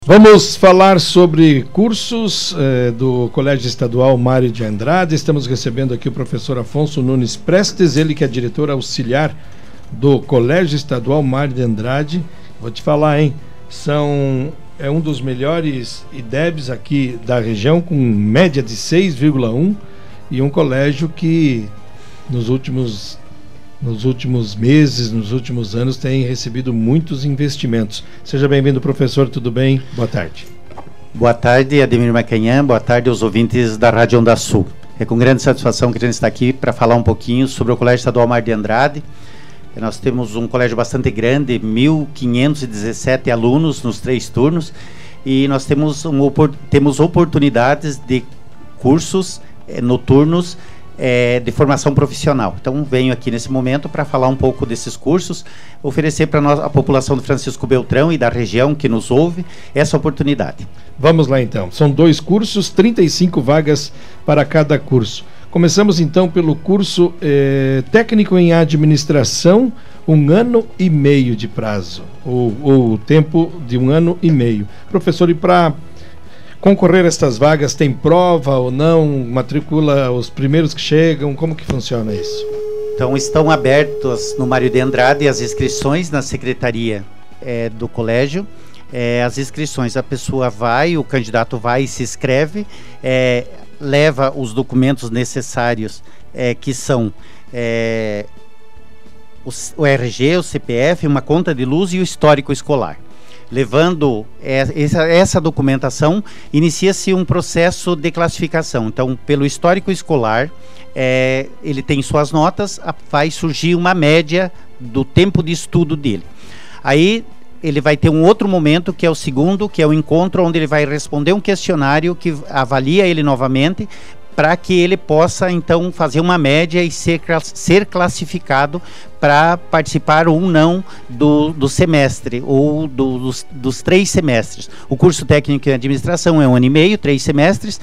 Vamos falar sobre cursos do Colégio Estadual Mário de Andrade. Estamos recebendo aqui o professor Afonso Nunes Prestes, ele que é diretor auxiliar do Colégio Estadual Mário de Andrade. Vou te falar, hein? É um dos melhores IDEBs aqui da região, com média de 6,1, e um colégio que nos últimos meses, nos últimos anos, tem recebido muitos investimentos. Seja bem-vindo, professor, tudo bem? Boa tarde. Boa tarde, Ademir Macanhã, boa tarde aos ouvintes da Rádio Onda Sul. É com grande satisfação que a gente está aqui para falar um pouquinho sobre o Colégio Estadual Mário de Andrade. Nós temos um colégio bastante grande, 1.517 alunos nos 3 turnos, e nós temos oportunidades de cursos noturnos de formação profissional. Então venho aqui nesse momento para falar um pouco desses cursos, oferecer para a população do Francisco Beltrão e da região que nos ouve essa oportunidade. Vamos lá então, são 2 cursos, 35 vagas para cada curso. Começamos então pelo curso técnico em administração, 1 ano e meio de prazo, ou tempo de 1 ano e meio. Professor, e para concorrer a estas vagas, tem prova ou não? Matricula os primeiros que chegam? Como que funciona isso? Então estão abertas no Mário de Andrade as inscrições na secretaria do colégio. As inscrições, a pessoa vai, o candidato vai e se inscreve, leva os documentos necessários, que são o RG, o CPF, uma conta de luz e o histórico escolar. Levando essa documentação, inicia-se um processo de classificação. Então, pelo histórico escolar, ele tem suas notas, vai surgir uma média do tempo de estudo dele. Aí, ele vai ter um outro momento, que é o segundo, que é o encontro, onde ele vai responder um questionário que avalia ele novamente, para que ele possa, então, fazer uma média e ser classificado para participar ou não do semestre, ou dos 3 semestres. O curso técnico em administração é 1 ano e meio, 3 semestres,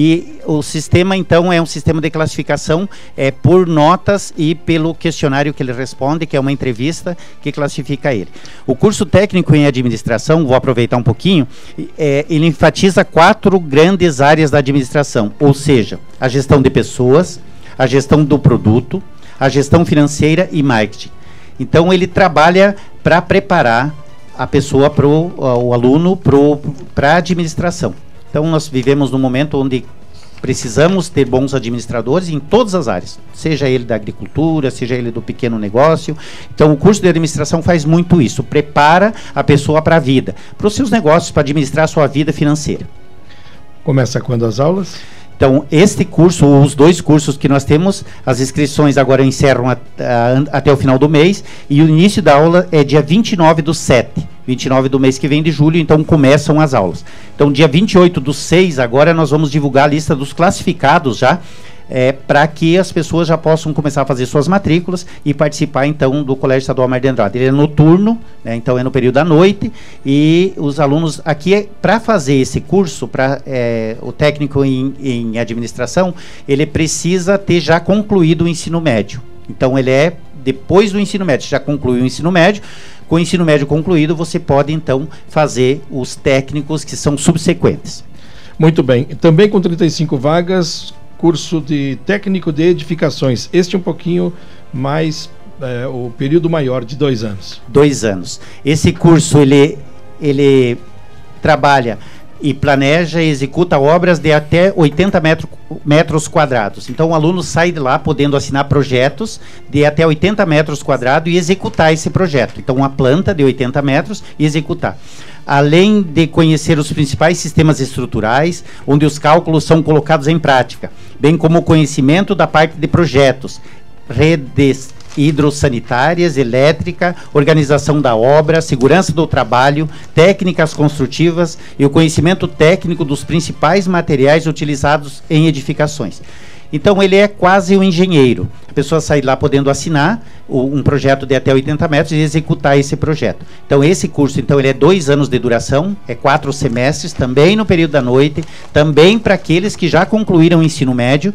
e o sistema, então, é um sistema de classificação por notas e pelo questionário que ele responde, que é uma entrevista que classifica ele. O curso técnico em administração, vou aproveitar um pouquinho, ele enfatiza 4 grandes áreas da administração, ou seja, a gestão de pessoas, a gestão do produto, a gestão financeira e marketing. Então ele trabalha para preparar a pessoa, o aluno, para a administração. Então nós vivemos num momento onde precisamos ter bons administradores em todas as áreas, seja ele da agricultura, seja ele do pequeno negócio. Então o curso de administração faz muito isso, prepara a pessoa para a vida, para os seus negócios, para administrar a sua vida financeira. Começa quando as aulas? Então, este curso, os 2 cursos que nós temos, as inscrições agora encerram até o final do mês, e o início da aula é dia 29/7, 29 do mês que vem de julho, então começam as aulas. Então, dia 28/6, agora nós vamos divulgar a lista dos classificados já, para que as pessoas já possam começar a fazer suas matrículas e participar, então, do Colégio Estadual Mário de Andrade. Ele é noturno, né, então é no período da noite, e os alunos aqui, para fazer esse curso, o técnico em administração, ele precisa ter já concluído o ensino médio. Então, ele depois do ensino médio, já concluiu o ensino médio. Com o ensino médio concluído, você pode, então, fazer os técnicos que são subsequentes. Muito bem. Também com 35 vagas, curso de técnico de edificações. Este é um pouquinho mais, o período maior, de 2 anos. 2 anos. Esse curso, ele trabalha e planeja e executa obras de até 80 metros quadrados. Então o aluno sai de lá podendo assinar projetos de até 80 metros quadrados e executar esse projeto. Então uma planta de 80 metros e executar. Além de conhecer os principais sistemas estruturais, onde os cálculos são colocados em prática, bem como o conhecimento da parte de projetos, redes hidrossanitárias, elétrica, organização da obra, segurança do trabalho, técnicas construtivas e o conhecimento técnico dos principais materiais utilizados em edificações. Então ele é quase um engenheiro. A pessoa sai lá podendo assinar um projeto de até 80 metros e executar esse projeto. Então esse curso, ele é 2 anos de duração, 4 semestres, também no período da noite, também para aqueles que já concluíram o ensino médio,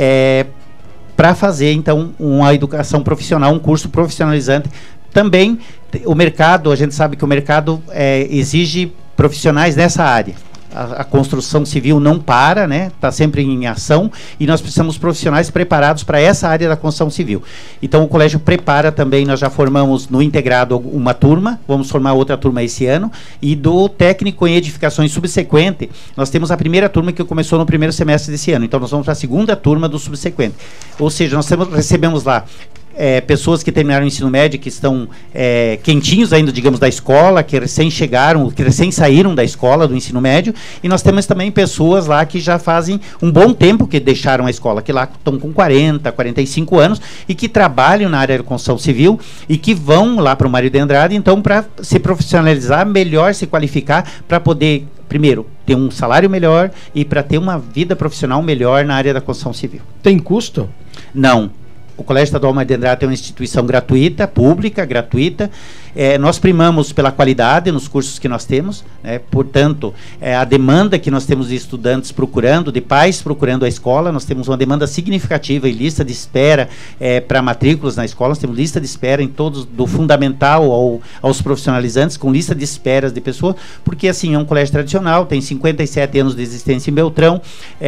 para fazer, então, uma educação profissional, um curso profissionalizante. Também, o mercado, a gente sabe que o mercado exige profissionais nessa área. A construção civil não para, né? Está sempre em ação, e nós precisamos de profissionais preparados para essa área da construção civil. Então o colégio prepara também, nós já formamos no integrado uma turma, vamos formar outra turma esse ano, e do técnico em edificações subsequente, nós temos a primeira turma que começou no primeiro semestre desse ano, então nós vamos para a segunda turma do subsequente. Ou seja, nós recebemos lá pessoas que terminaram o ensino médio, que estão quentinhos ainda, digamos, da escola, que recém chegaram, que recém saíram da escola, do ensino médio, e nós temos também pessoas lá que já fazem um bom tempo que deixaram a escola, que lá estão com 40, 45 anos, e que trabalham na área da construção civil, e que vão lá para o Mário de Andrade, então, para se profissionalizar, melhor se qualificar, para poder, primeiro, ter um salário melhor, e para ter uma vida profissional melhor na área da construção civil. Tem custo? Não. O Colégio Estadual Mário de Andrade é uma instituição gratuita, pública, gratuita. Nós primamos pela qualidade nos cursos que nós temos, portanto, a demanda que nós temos de estudantes procurando, de pais procurando a escola, nós temos uma demanda significativa e lista de espera para matrículas na escola, nós temos lista de espera em todos, do fundamental aos profissionalizantes, com lista de esperas de pessoas, porque assim, é um colégio tradicional, tem 57 anos de existência em Beltrão,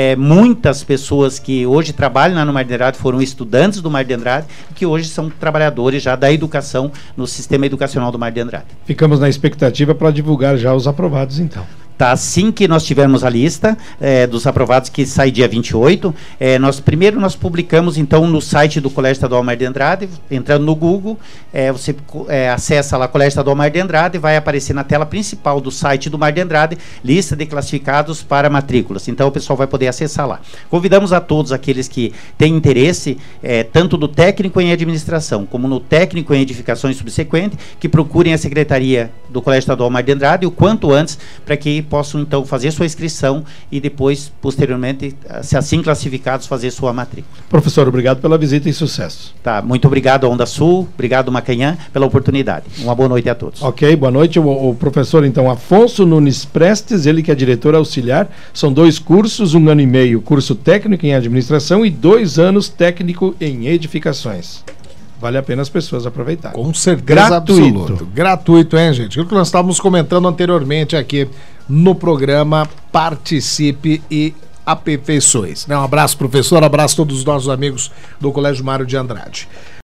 muitas pessoas que hoje trabalham lá no Mário de Andrade foram estudantes do Mário de Andrade, que hoje são trabalhadores já da educação no sistema educacional do Mário de Andrade. Ficamos na expectativa para divulgar já os aprovados, então. Tá, assim que nós tivermos a lista dos aprovados, que sai dia 28, primeiro nós publicamos, então, no site do Colégio Estadual Mário de Andrade, entrando no Google, você acessa lá Colégio Estadual Mário de Andrade, vai aparecer na tela principal do site do Mário de Andrade, lista de classificados para matrículas. Então, o pessoal vai poder acessar lá. Convidamos a todos aqueles que têm interesse, tanto do técnico em administração, como no técnico em edificações subsequentes, que procurem a Secretaria do Colégio Estadual Mário de Andrade o quanto antes, para que possam, então, fazer sua inscrição e depois, posteriormente, se assim classificados, fazer sua matrícula. Professor, obrigado pela visita e sucesso. Tá, muito obrigado, Onda Sul, obrigado, Macanhã, pela oportunidade. Uma boa noite a todos. Ok, boa noite. O professor, então, Afonso Nunes Prestes, ele que é diretor auxiliar, são 2 cursos, 1 ano e meio, curso técnico em administração e 2 anos técnico em edificações. Vale a pena as pessoas aproveitarem. Com certeza absoluta. Gratuito, hein, gente? Aquilo que nós estávamos comentando anteriormente aqui no programa Participe e Aperfeiçoe. Um abraço, professor, abraço a todos os nossos amigos do Colégio Mário de Andrade.